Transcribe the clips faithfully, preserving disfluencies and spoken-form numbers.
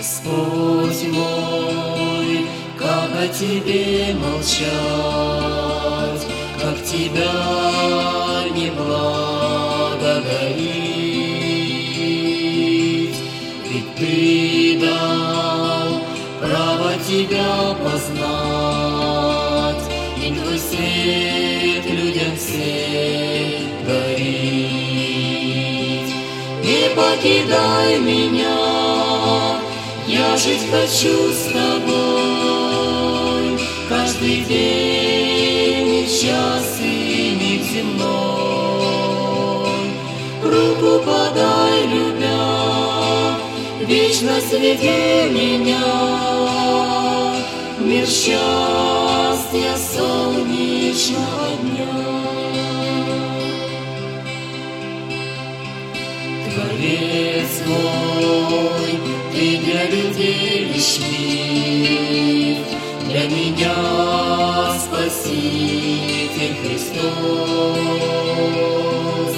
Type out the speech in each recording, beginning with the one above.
Господь мой, как о Тебе молчать, как Тебя не благодарить. Ведь Ты дал право Тебя познать, и Твой свет людям всем дарить. Не покидай меня, я жить хочу с Тобой, каждый день и час, и миг земной. Руку подай, любя, вечно веди меня в мир счастья солнечного дня. Творец мой, Ты для людей лишь мир, для меня Спаситель Христос,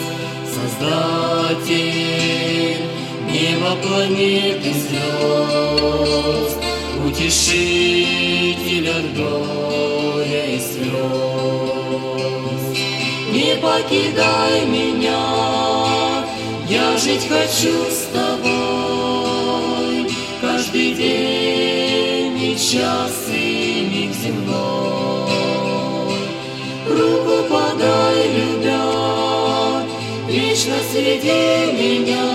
Создатель неба, планет и звезд, Утешитель от горя и слез. Не покидай меня, я жить хочу с Тобой, каждый день и час, и миг земной. Руку подай, любя, вечно веди меня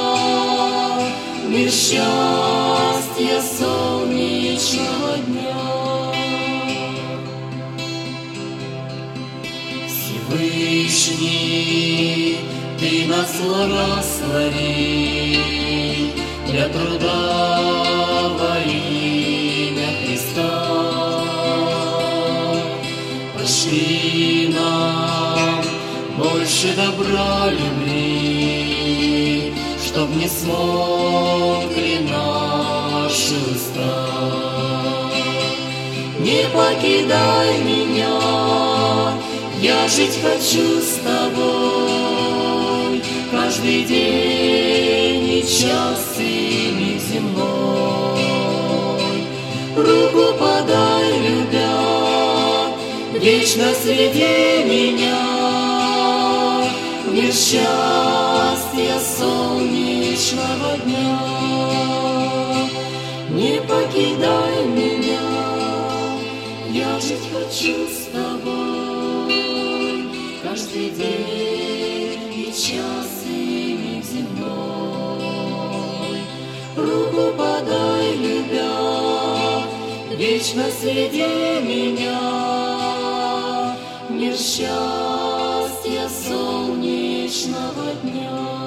в мир счастья солнечного дня. Всевышний, Ты нас благослови для труда во имя Христа. Пошли нам больше добра, любви, чтоб не смолкли наши уста. Не покидай меня, я жить хочу с Тобой, каждый день и час, и миг земной. Руку подай, любя, вечно веди меня в мир счастья солнечного дня. Не покидай меня, я жить хочу с Тобой, каждый день и час, и миг земной. Руку подай, любя, вечно веди меня в мир счастья солнечного дня.